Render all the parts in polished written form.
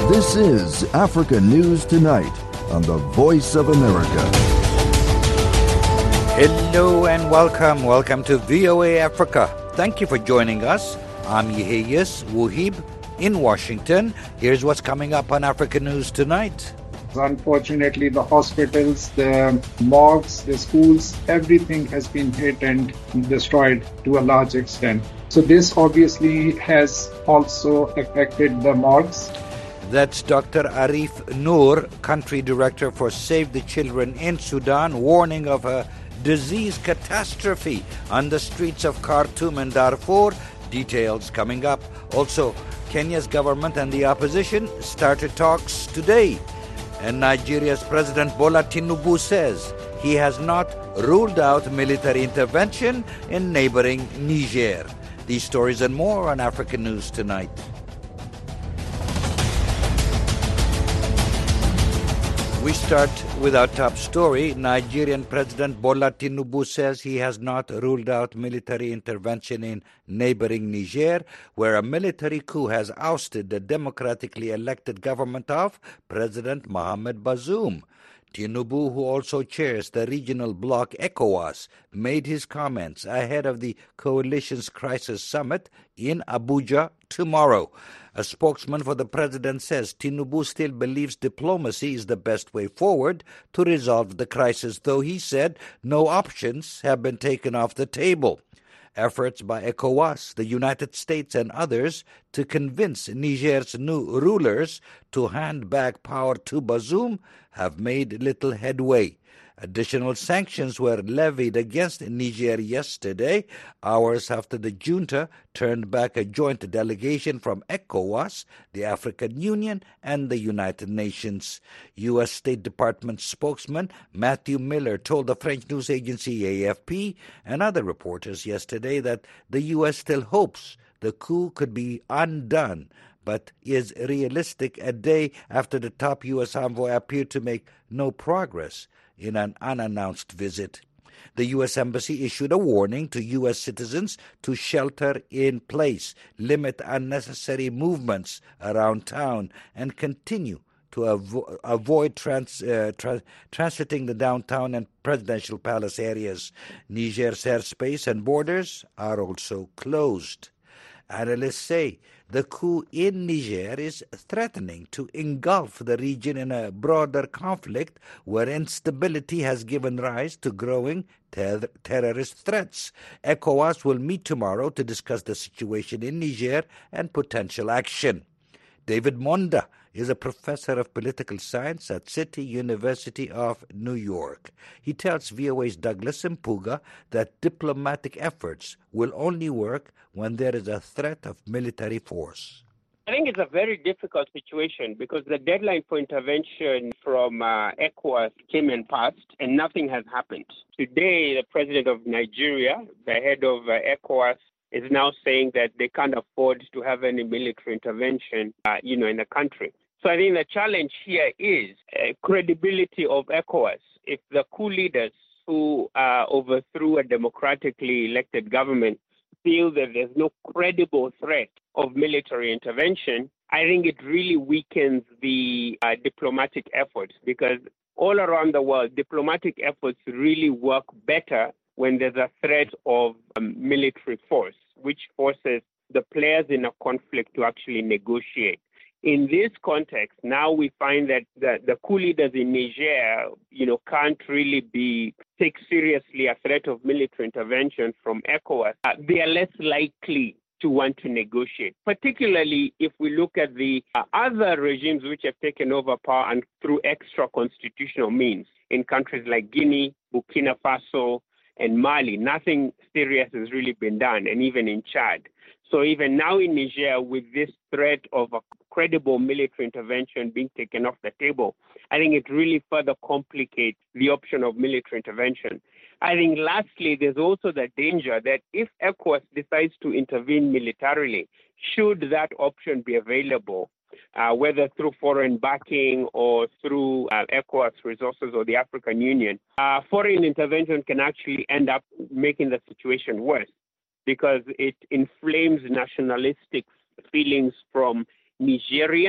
This is Africa News Tonight on the Voice of America. Hello and welcome. Welcome to VOA Africa. Thank you for joining us. I'm Yeheyes Wuhib in Washington. Here's what's coming up on Africa News Tonight. Unfortunately, the hospitals, the morgues, the schools, everything has been hit and destroyed to a large extent. So this obviously has also affected the morgues. That's Dr. Arif Noor, Country Director for Save the Children in Sudan, warning of a disease catastrophe on the streets of Khartoum and Darfur. Details coming up. Also, Kenya's government and the opposition started talks today. And Nigeria's President Bola Tinubu says he has not ruled out military intervention in neighboring Niger. These stories and more on African News Tonight. We start with our top story. Nigerian President Bola Tinubu says he has not ruled out military intervention in neighboring Niger, where a military coup has ousted the democratically elected government of President Mohamed Bazoum. Tinubu, who also chairs the regional bloc ECOWAS, made his comments ahead of the coalition's crisis summit in Abuja tomorrow. A spokesman for the president says Tinubu still believes diplomacy is the best way forward to resolve the crisis, though he said no options have been taken off the table. Efforts by ECOWAS, the United States, and others to convince Niger's new rulers to hand back power to Bazoum have made little headway. Additional sanctions were levied against Niger yesterday, hours after the junta turned back a joint delegation from ECOWAS, the African Union, and the United Nations. U.S. State Department spokesman Matthew Miller told the French news agency AFP and other reporters yesterday that the U.S. still hopes the coup could be undone, but is realistic a day after the top U.S. envoy appeared to make no progress in an unannounced visit. The U.S. Embassy issued a warning to U.S. citizens to shelter in place, limit unnecessary movements around town, and continue to avoid transiting the downtown and presidential palace areas. Niger's airspace and borders are also closed. Analysts say the coup in Niger is threatening to engulf the region in a broader conflict where instability has given rise to growing terrorist threats. ECOWAS will meet tomorrow to discuss the situation in Niger and potential action. David Monda is a professor of political science at City University of New York. He tells VOA's Douglas Mpuga that diplomatic efforts will only work when there is a threat of military force. I think it's a very difficult situation because the deadline for intervention from ECOWAS came and passed and nothing has happened. Today, the president of Nigeria, the head of ECOWAS, is now saying that they can't afford to have any military intervention, in the country. So I think the challenge here is credibility of ECOWAS. If the coup leaders who overthrew a democratically elected government feel that there's no credible threat of military intervention, I think it really weakens the diplomatic efforts, because all around the world, diplomatic efforts really work better when there's a threat of military force, which forces the players in a conflict to actually negotiate. In this context, now we find that the coup leaders in Niger, can't really take seriously a threat of military intervention from ECOWAS. They are less likely to want to negotiate, particularly if we look at the other regimes which have taken over power and through extra constitutional means in countries like Guinea, Burkina Faso, and Mali. Nothing serious has really been done, and even in Chad. So even now in Niger, with this threat of a credible military intervention being taken off the table, I think it really further complicates the option of military intervention. I think lastly, there's also the danger that if ECOWAS decides to intervene militarily, should that option be available, whether through foreign backing or through ECOWAS resources or the African Union, foreign intervention can actually end up making the situation worse, because it inflames nationalistic feelings from Nigerians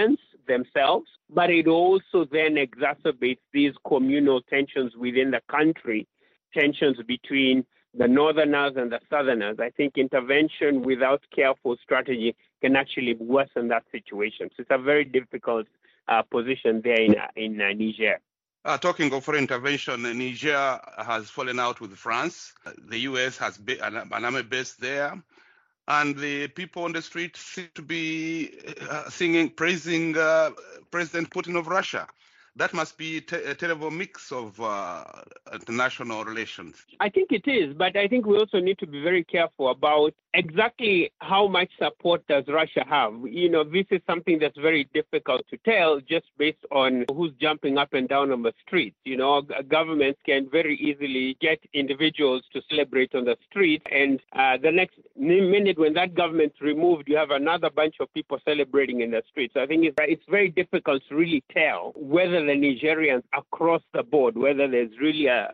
themselves, but it also then exacerbates these communal tensions within the country, tensions between the northerners and the southerners. I think intervention without careful strategy can actually worsen that situation. So it's a very difficult position there in Niger. Talking of foreign intervention, Niger has fallen out with France. The U.S. has an army base there. And the people on the street seem to be praising President Putin of Russia. That must be a terrible mix of international relations. I think it is, but I think we also need to be very careful about exactly how much support does Russia have. You know, this is something that's very difficult to tell just based on who's jumping up and down on the streets. You know, governments can very easily get individuals to celebrate on the street, and the next minute when that government's removed, you have another bunch of people celebrating in the streets. So I think it's very difficult to really tell whether the Nigerians across the board, whether there's really a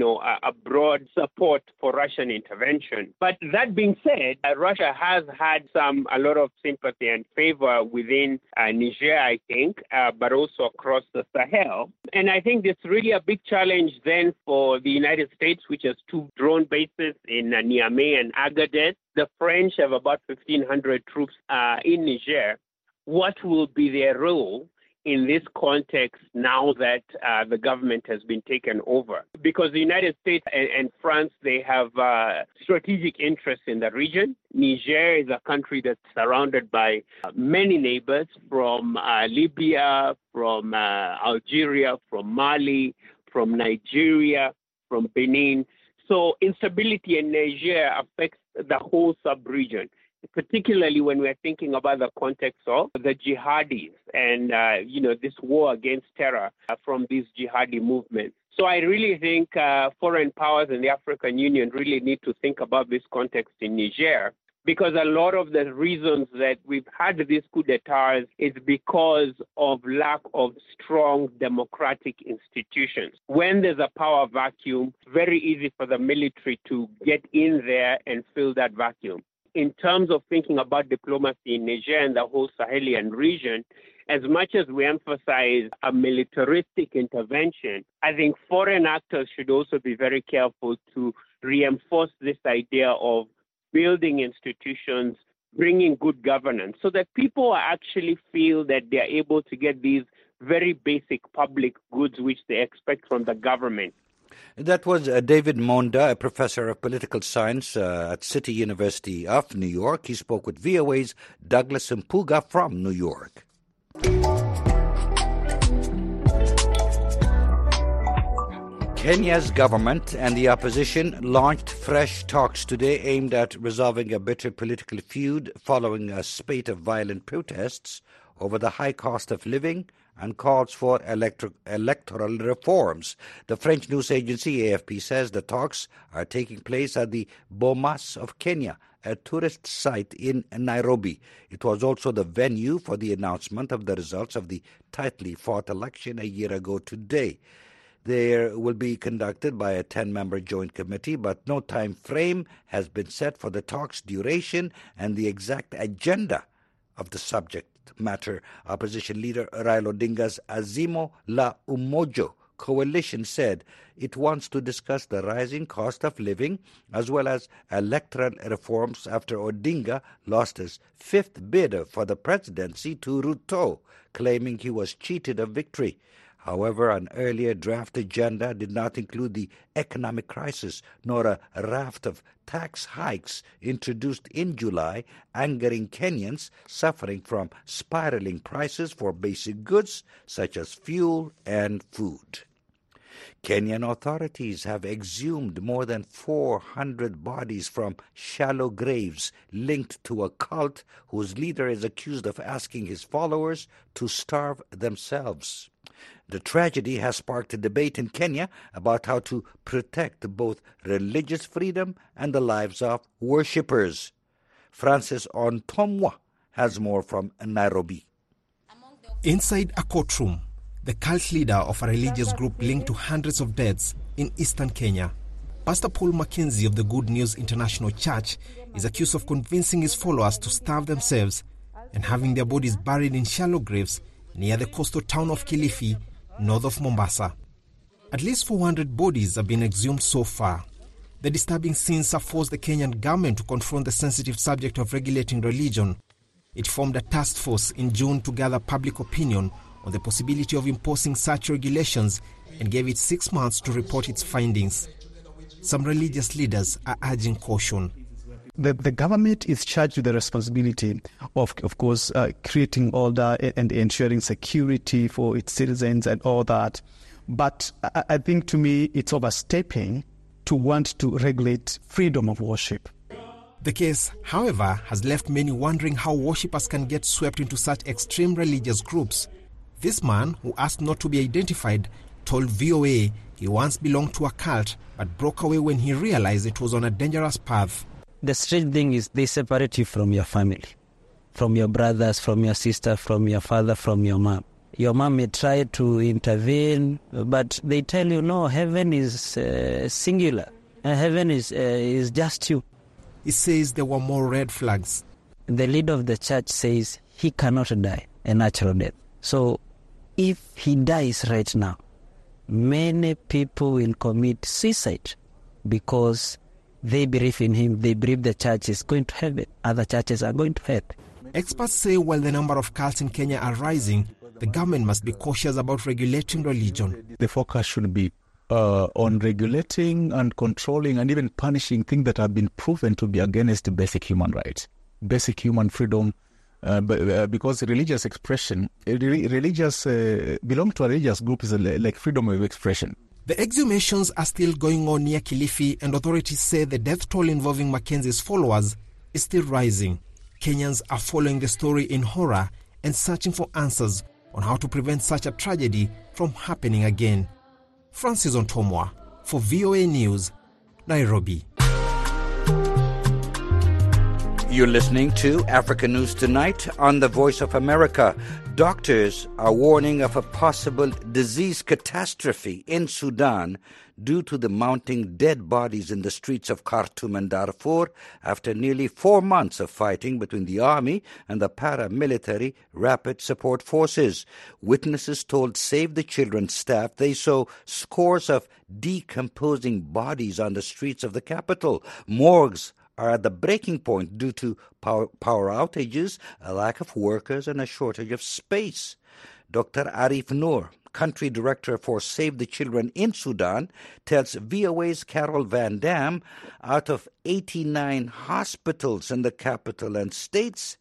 broad support for Russian intervention. But that being said, Russia has had a lot of sympathy and favor within Niger, I think, but also across the Sahel. And I think it's really a big challenge then for the United States, which has 2 drone bases in Niamey and Agadez. The French have about 1,500 troops in Niger. What will be their role in this context now that the government has been taken over? Because the United States and France, they have strategic interests in the region. Niger is a country that's surrounded by many neighbors from Libya, from Algeria, from Mali, from Nigeria, from Benin. So instability in Niger affects the whole sub-region, particularly when we're thinking about the context of the jihadis and, this war against terror from these jihadi movements. So I really think foreign powers and the African Union really need to think about this context in Niger, because a lot of the reasons that we've had these coups d'etats is because of lack of strong democratic institutions. When there's a power vacuum, very easy for the military to get in there and fill that vacuum. In terms of thinking about diplomacy in Niger and the whole Sahelian region, as much as we emphasize a militaristic intervention, I think foreign actors should also be very careful to reinforce this idea of building institutions, bringing good governance, so that people actually feel that they're able to get these very basic public goods which they expect from the government. That was David Monda, a professor of political science at City University of New York. He spoke with VOA's Douglas Mpuga from New York. Kenya's government and the opposition launched fresh talks today aimed at resolving a bitter political feud following a spate of violent protests over the high cost of living and calls for electoral reforms. The French news agency AFP says the talks are taking place at the Bomas of Kenya, a tourist site in Nairobi. It was also the venue for the announcement of the results of the tightly fought election a year ago today. They will be conducted by a 10-member joint committee, but no time frame has been set for the talks' duration and the exact agenda of the subject matter. Opposition leader Raila Odinga's Azimio la Umoja coalition said it wants to discuss the rising cost of living as well as electoral reforms after Odinga lost his 5th bid for the presidency to Ruto, claiming he was cheated of victory. However, an earlier draft agenda did not include the economic crisis nor a raft of tax hikes introduced in July, angering Kenyans suffering from spiraling prices for basic goods such as fuel and food. Kenyan authorities have exhumed more than 400 bodies from shallow graves linked to a cult whose leader is accused of asking his followers to starve themselves. The tragedy has sparked a debate in Kenya about how to protect both religious freedom and the lives of worshippers. Francis Ontomwa has more from Nairobi. Inside a courtroom, the cult leader of a religious group linked to hundreds of deaths in eastern Kenya, Pastor Paul Mackenzie of the Good News International Church, is accused of convincing his followers to starve themselves and having their bodies buried in shallow graves near the coastal town of Kilifi, north of Mombasa. At least 400 bodies have been exhumed so far. The disturbing scenes have forced the Kenyan government to confront the sensitive subject of regulating religion. It formed a task force in June to gather public opinion on the possibility of imposing such regulations and gave it 6 months to report its findings. Some religious leaders are urging caution. The government is charged with the responsibility of course, creating order and ensuring security for its citizens and all that. But I think, to me, it's overstepping to want to regulate freedom of worship. The case, however, has left many wondering how worshippers can get swept into such extreme religious groups. This man, who asked not to be identified, told VOA he once belonged to a cult but broke away when he realized it was on a dangerous path. The strange thing is they separate you from your family, from your brothers, from your sister, from your father, from your mom. Your mom may try to intervene, but they tell you, no, heaven is singular. Heaven is just you. He says there were more red flags. The leader of the church says he cannot die a natural death. So if he dies right now, many people will commit suicide because they believe in him. They believe the church is going to heaven. Other churches are going to hell. Experts say while the number of cults in Kenya are rising, the government must be cautious about regulating religion. The focus should be on regulating and controlling and even punishing things that have been proven to be against basic human rights, basic human freedom, because religious expression, belong to a religious group is like freedom of expression. The exhumations are still going on near Kilifi, and authorities say the death toll involving Mackenzie's followers is still rising. Kenyans are following the story in horror and searching for answers on how to prevent such a tragedy from happening again. Francis Ontomwa for VOA News, Nairobi. You're listening to Africa News Tonight on the Voice of America. Doctors are warning of a possible disease catastrophe in Sudan due to the mounting dead bodies in the streets of Khartoum and Darfur after nearly 4 months of fighting between the army and the paramilitary Rapid Support Forces. Witnesses told Save the Children staff they saw scores of decomposing bodies on the streets of the capital. Morgues are at the breaking point due to power outages, a lack of workers, and a shortage of space. Dr. Arif Noor, country director for Save the Children in Sudan, tells VOA's Carol Van Dam out of 89 hospitals in the capital and states,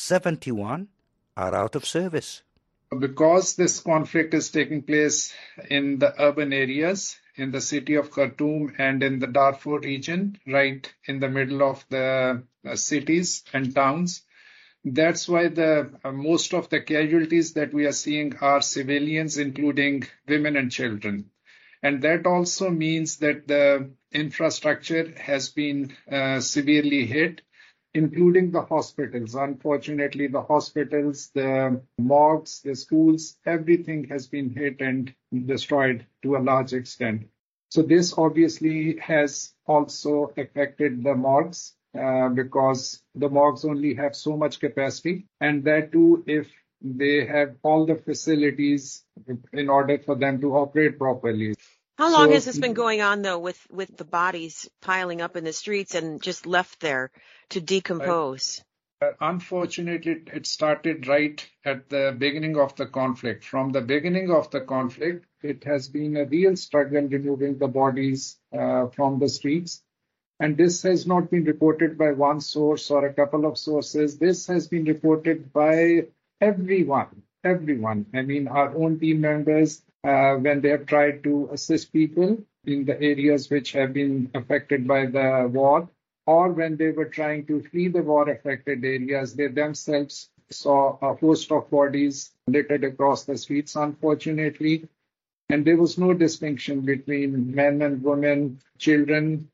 71 are out of service. Because this conflict is taking place in the urban areas, in the city of Khartoum and in the Darfur region, right in the middle of the cities and towns, that's why most of the casualties that we are seeing are civilians, including women and children. And that also means that the infrastructure has been severely hit, including the hospitals. Unfortunately, the hospitals, the morgues, the schools, everything has been hit and destroyed to a large extent. So this obviously has also affected the morgues because the morgues only have so much capacity. And that too, if they have all the facilities in order for them to operate properly. How long has this been going on, though, with the bodies piling up in the streets and just left there to decompose? Unfortunately, it started right at the beginning of the conflict. From the beginning of the conflict, it has been a real struggle removing the bodies from the streets. And this has not been reported by one source or a couple of sources. This has been reported by everyone. I mean, our own team members, when they have tried to assist people in the areas which have been affected by the war, or when they were trying to flee the war-affected areas, they themselves saw a host of bodies littered across the streets, unfortunately. And there was no distinction between men and women, children,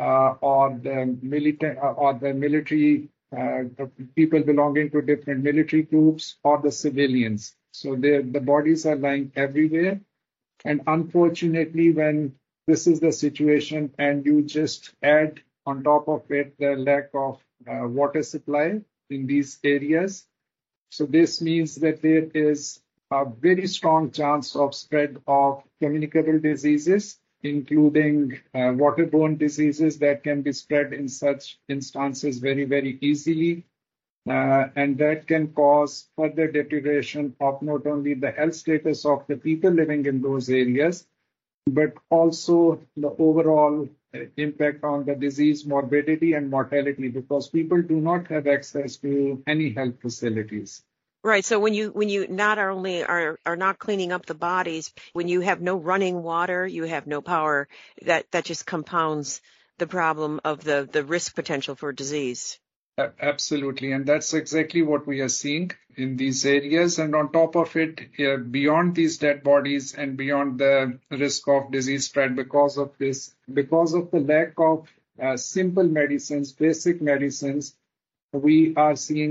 or the military people belonging to different military groups, or the civilians. So the bodies are lying everywhere. And unfortunately, when this is the situation and you just add on top of it the lack of water supply in these areas, so this means that there is a very strong chance of spread of communicable diseases, including waterborne diseases that can be spread in such instances very, very easily. And that can cause further deterioration of not only the health status of the people living in those areas, but also the overall impact on the disease morbidity and mortality, because people do not have access to any health facilities. Right. So when you not only are not cleaning up the bodies, when you have no running water, you have no power, that just compounds the problem of the risk potential for disease. Absolutely. And that's exactly what we are seeing in these areas. And on top of it, beyond these dead bodies and beyond the risk of disease spread because of this, because of the lack of simple medicines, basic medicines, we are seeing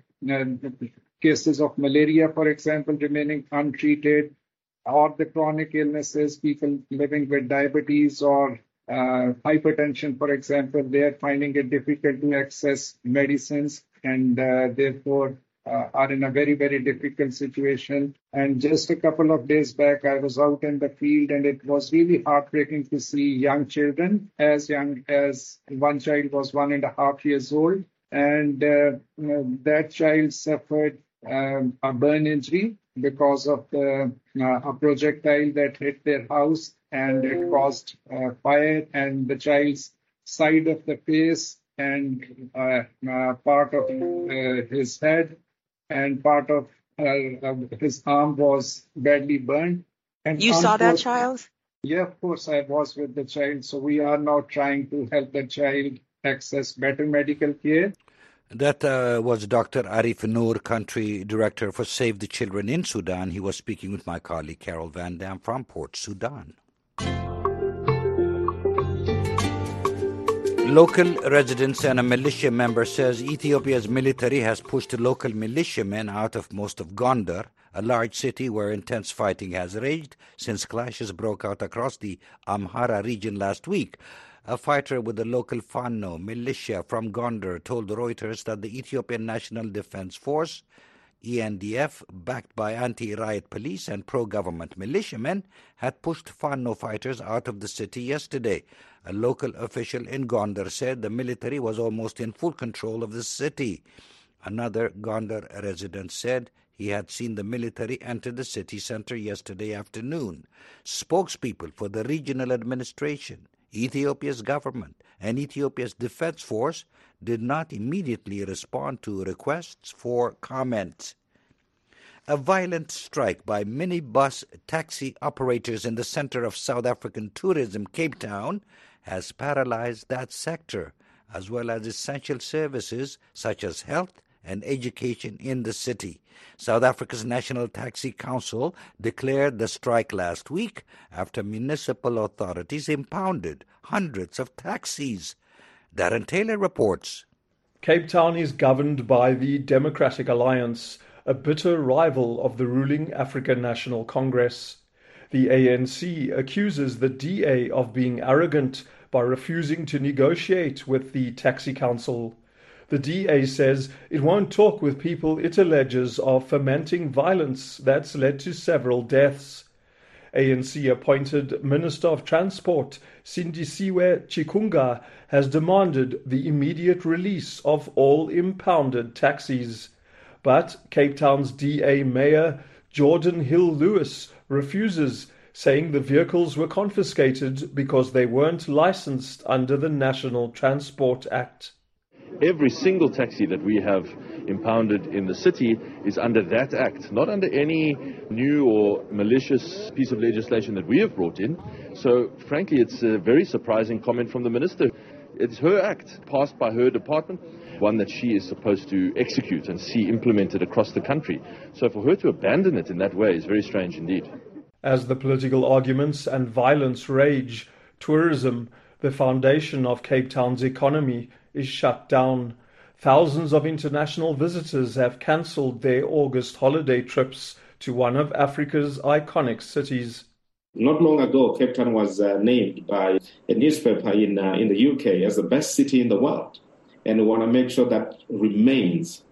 cases of malaria, for example, remaining untreated, or the chronic illnesses, people living with diabetes or hypertension, for example, they are finding it difficult to access medicines and therefore are in a very, very difficult situation. And just a couple of days back, I was out in the field and it was really heartbreaking to see young children, as young as one child was 1.5 years old. And that child suffered a burn injury because of a projectile that hit their house, and it caused fire, and the child's side of the face and part of his head and part of his arm was badly burned. And you saw that child? Yeah, of course, I was with the child. So we are now trying to help the child access better medical care. That was Dr. Arif Noor, Country Director for Save the Children in Sudan. He was speaking with my colleague Carol Van Dam from Port Sudan. Local residents and a militia member says Ethiopia's military has pushed local militiamen out of most of Gondar, a large city where intense fighting has raged since clashes broke out across the Amhara region last week. A fighter with the local Fano militia from Gondar told Reuters that the Ethiopian National Defense Force, ENDF, backed by anti-riot police and pro-government militiamen, had pushed Fano fighters out of the city yesterday. A local official in Gondar said the military was almost in full control of the city. Another Gondar resident said he had seen the military enter the city center yesterday afternoon. Spokespeople for the regional administration, Ethiopia's government, and Ethiopia's defense force did not immediately respond to requests for comment. A violent strike by minibus taxi operators in the center of South African tourism, Cape Town, has paralyzed that sector, as well as essential services such as health and education in the city. South Africa's National Taxi Council declared the strike last week after municipal authorities impounded hundreds of taxis. Darren Taylor reports. Cape Town is governed by the Democratic Alliance, a bitter rival of the ruling African National Congress. The ANC accuses the DA of being arrogant by refusing to negotiate with the Taxi Council. The DA says it won't talk with people it alleges of fomenting violence that's led to several deaths. ANC-appointed Minister of Transport, Sindisiwe Chikunga, has demanded the immediate release of all impounded taxis. But Cape Town's DA Mayor, Jordan Hill-Lewis, refuses, saying the vehicles were confiscated because they weren't licensed under the National Transport Act. Every single taxi that we have impounded in the city is under that act, not under any new or malicious piece of legislation that we have brought in. So, frankly, it's a very surprising comment from the minister. It's her act, passed by her department, one that she is supposed to execute and see implemented across the country. So for her to abandon it in that way is very strange indeed. As the political arguments and violence rage, tourism, the foundation of Cape Town's economy, is shut down. Thousands of international visitors have cancelled their August holiday trips to one of Africa's iconic cities. Not long ago, Cape Town was named by a newspaper in the UK as the best city in the world. And we want to make sure that remains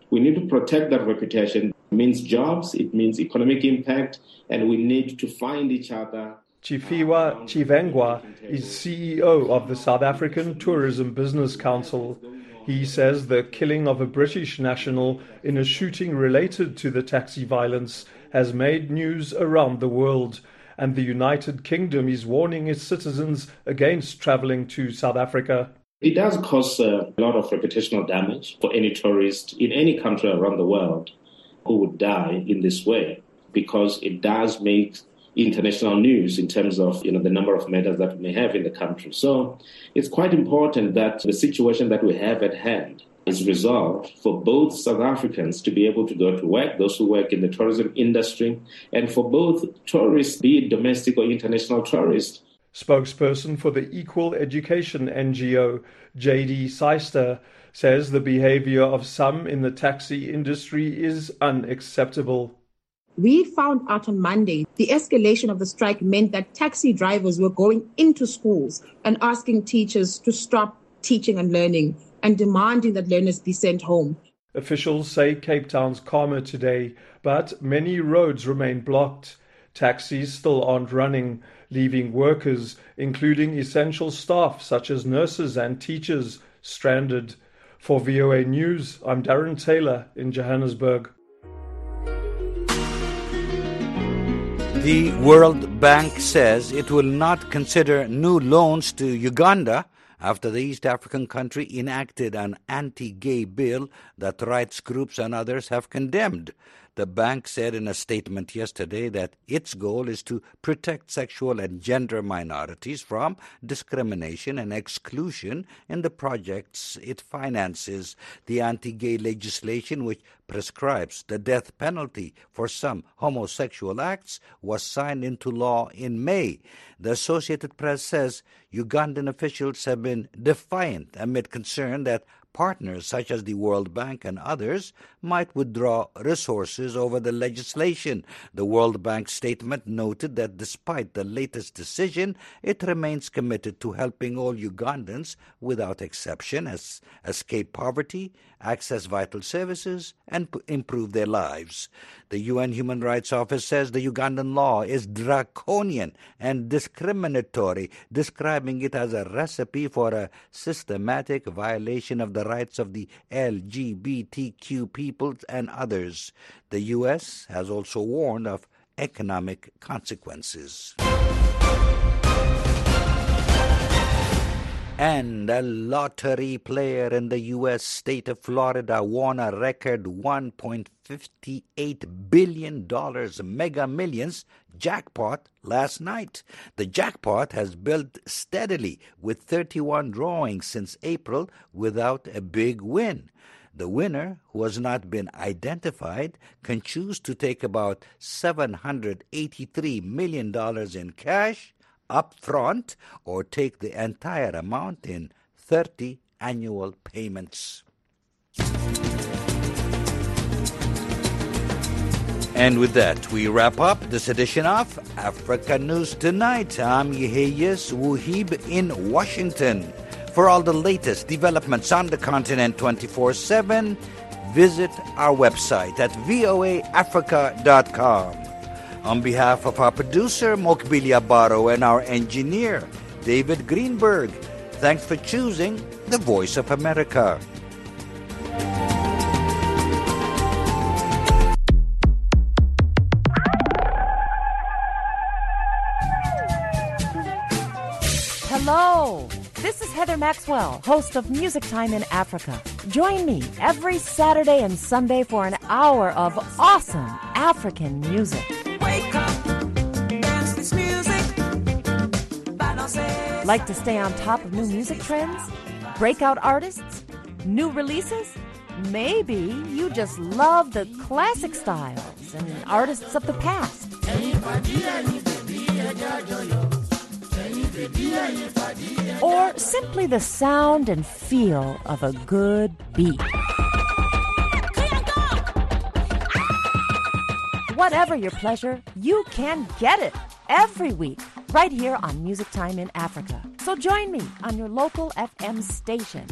We need to protect that reputation. It means jobs, it means economic impact, and we need to find each other. Chifiwa Chivengwa is CEO of the South African Tourism Business Council. He says the killing of a British national in a shooting related to the taxi violence has made news around the world, and the United Kingdom is warning its citizens against travelling to South Africa. It does cause a lot of reputational damage for any tourist in any country around the world who would die in this way, because it does make international news in terms of the number of murders that we may have in the country. So it's quite important that the situation that we have at hand is resolved for both South Africans to be able to go to work, those who work in the tourism industry, and for both tourists, be it domestic or international tourists. Spokesperson for the Equal Education NGO, J.D. Seister, says the behavior of some in the taxi industry is unacceptable. We found out on Monday the escalation of the strike meant that taxi drivers were going into schools and asking teachers to stop teaching and learning and demanding that learners be sent home. Officials say Cape Town's calmer today, but many roads remain blocked. Taxis still aren't running, leaving workers, including essential staff such as nurses and teachers, stranded. For VOA News, I'm Darren Taylor in Johannesburg. The World Bank says it will not consider new loans to Uganda after the East African country enacted an anti-gay bill that rights groups and others have condemned. The bank said in a statement yesterday that its goal is to protect sexual and gender minorities from discrimination and exclusion in the projects it finances. The anti-gay legislation, which prescribes the death penalty for some homosexual acts, was signed into law in May. The Associated Press says Ugandan officials have been defiant amid concern that partners such as the World Bank and others might withdraw resources over the legislation. The World Bank statement noted that despite the latest decision, it remains committed to helping all Ugandans without exception escape poverty, access vital services, and improve their lives. The UN Human Rights Office says the Ugandan law is draconian and discriminatory, describing it as a recipe for a systematic violation of the rights of the LGBTQ peoples and others. The U.S. has also warned of economic consequences. And a lottery player in the U.S. state of Florida won a record $1.58 billion Mega Millions jackpot last night. The jackpot has built steadily with 31 drawings since April without a big win. The winner, who has not been identified, can choose to take about $783 million in cash up front or take the entire amount in 30 annual payments. And with that, we wrap up this edition of Africa News Tonight. I'm Yeheyes Wuhib in Washington. For all the latest developments on the continent 24/7, visit our website at voaafrica.com. On behalf of our producer, Mokbilia Baro, and our engineer, David Greenberg, thanks for choosing the Voice of America. Hello, this is Heather Maxwell, host of Music Time in Africa. Join me every Saturday and Sunday for an hour of awesome African music. Wake up, dance this music. Like to stay on top of new music trends? Breakout artists? New releases? Maybe you just love the classic styles and artists of the past. Or simply the sound and feel of a good beat. Whatever your pleasure, you can get it every week right here on Music Time in Africa. So join me on your local FM station.